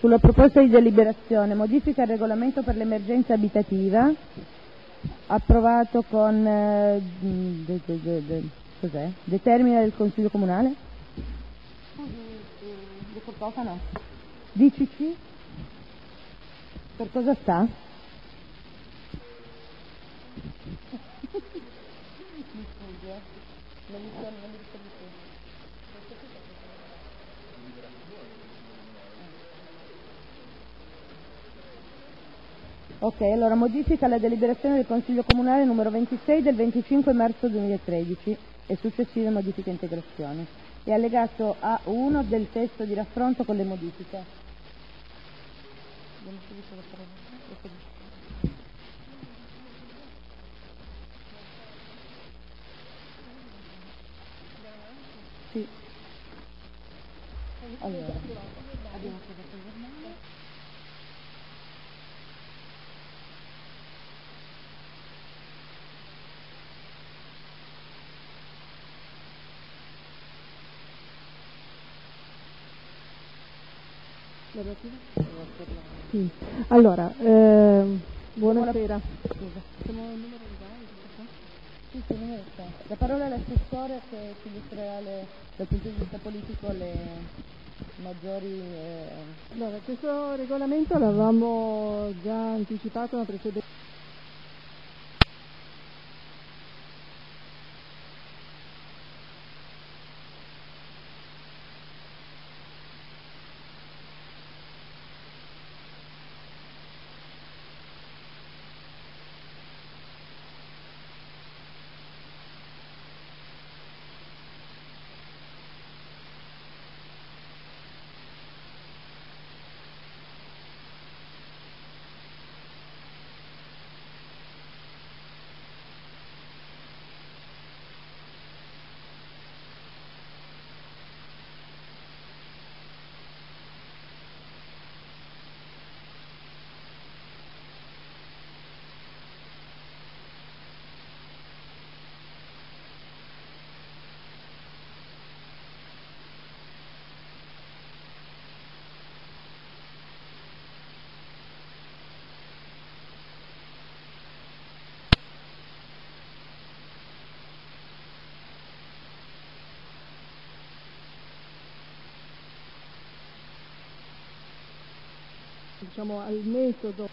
Sulla proposta di deliberazione, modifica il regolamento per l'emergenza abitativa, approvato con cos'è? Determina del Consiglio Comunale? No. DCC? Per cosa sta? Ok, allora modifica la deliberazione del Consiglio Comunale numero 26 del 25 marzo 2013 e successive modifiche e integrazioni. È allegato A1 del testo di raffronto con le modifiche. Sì. Allora. Sì. Allora, buonasera. La parola all'assessore che ci illustrerà dal punto di vista politico le maggiori... Allora, questo regolamento l'avevamo già anticipato una precedente. Diciamo al metodo.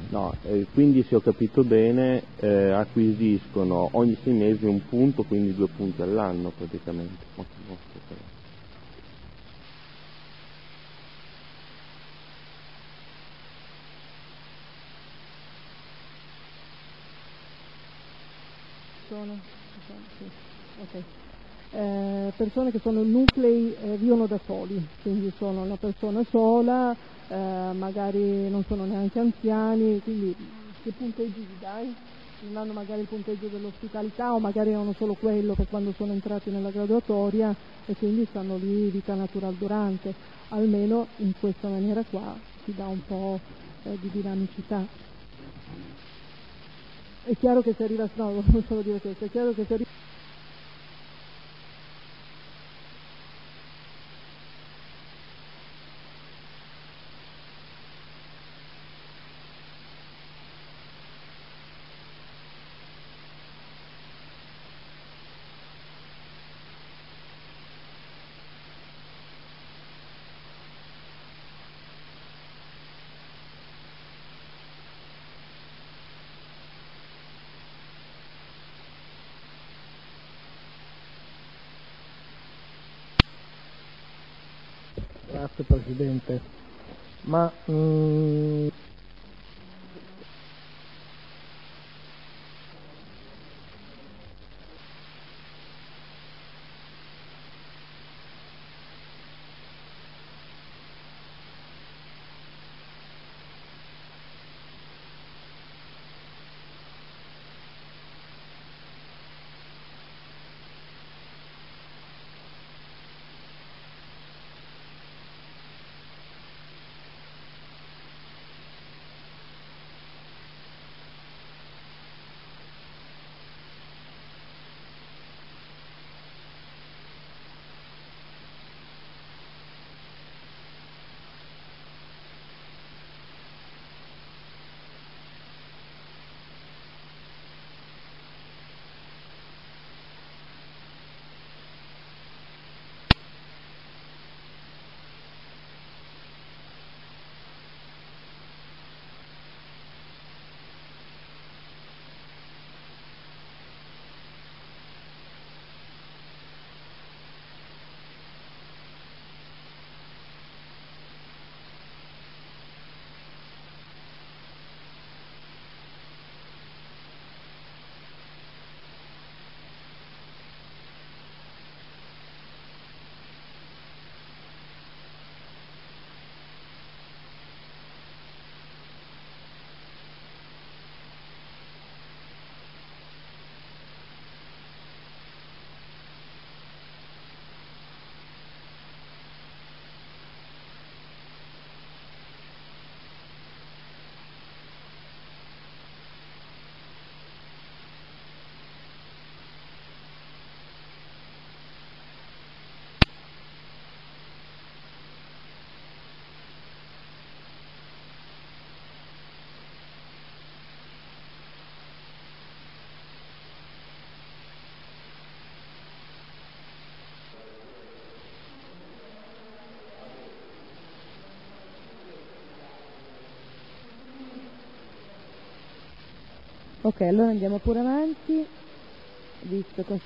No, quindi se ho capito bene acquisiscono ogni 6 mesi un punto, quindi 2 punti all'anno praticamente. Sì. Okay. Persone che sono nuclei, vivono da soli, quindi sono una persona sola, magari non sono neanche anziani, quindi che punteggi gli dai? Non hanno magari il punteggio dell'ospitalità o magari hanno solo quello per quando sono entrati nella graduatoria e quindi stanno lì vita natural durante. Almeno in questa maniera qua si dà un po' di dinamicità. È chiaro che se arriva, no, non solo dire questo, è chiaro che se arriva Grazie Presidente. Ma Ok, allora andiamo pure avanti, visto che...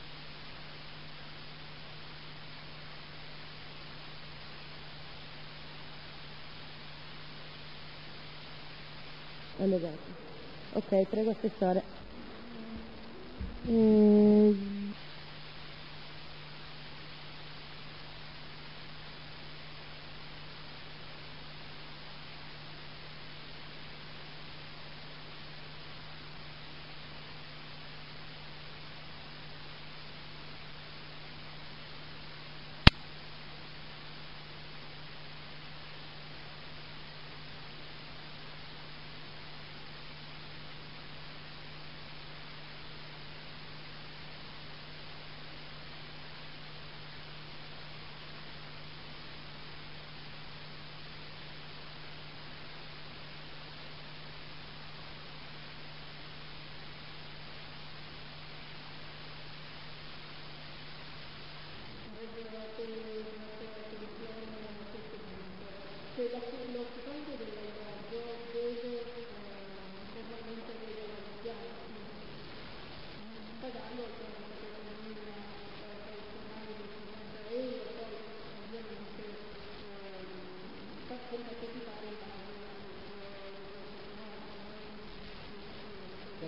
Allegato. Ok, prego Assessore.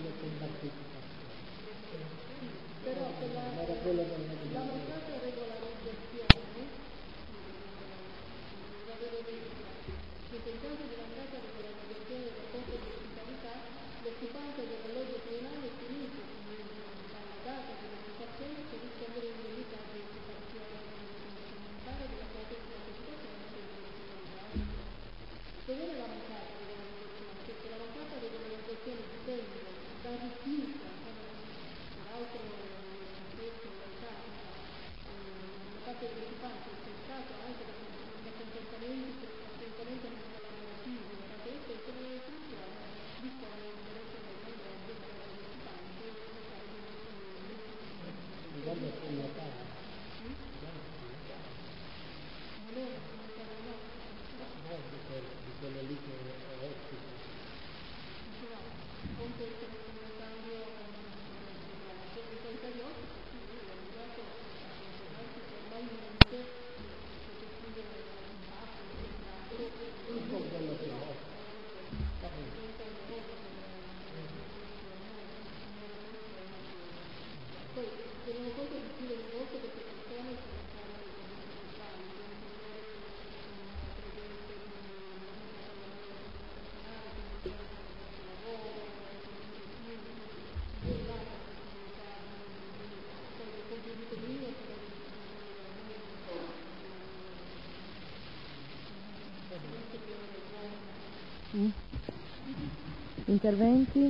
Interventi?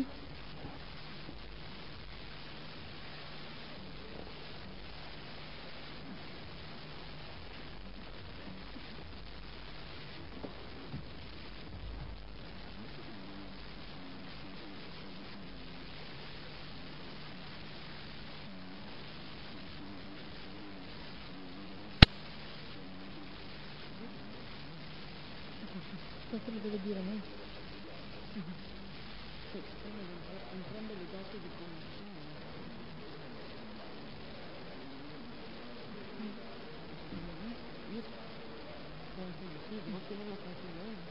Cosa mi deve dire a me? Entrambe le date di promozione. Io penso di sì, devo chiedere la consigliere.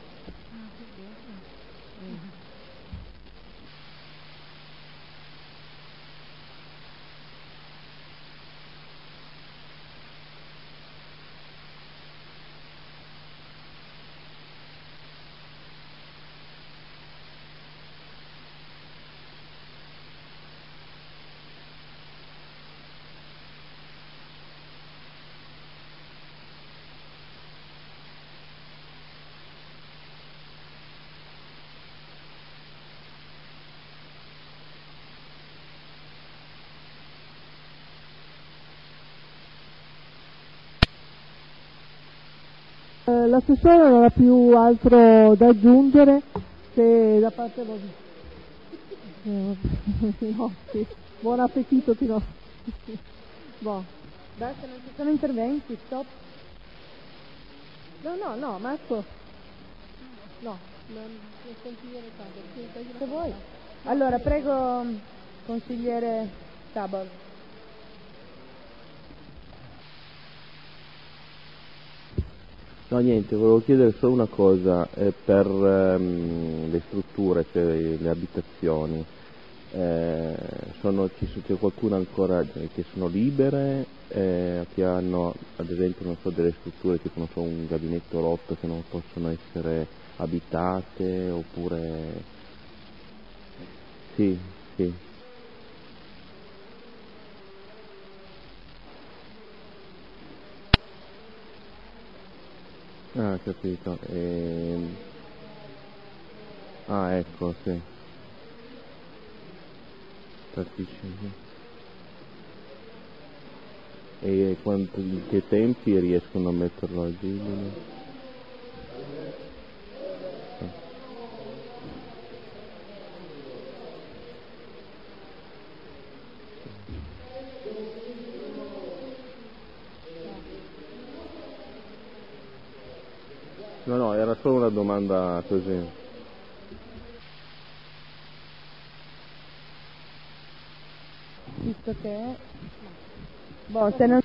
L'assessore non ha più altro da aggiungere se da parte vostra. Pinocchi. Buon appetito Pinocchi. Boh. Basta, non ci sono interventi, stop. No, Marco. No, non consigliere Tabor. Se vuoi. Allora, prego, consigliere Tabor. No, niente, volevo chiedere solo una cosa, per le strutture, cioè le abitazioni, c'è qualcuno ancora che sono libere, che hanno ad esempio non so, delle strutture tipo non so, un gabinetto rotto che non possono essere abitate, oppure... Sì, sì. Ah, capito. Ah, ecco, sì. Partecipi. E in che tempi riescono a metterlo agibile? No, era solo una domanda così. Visto che... Boh, se non...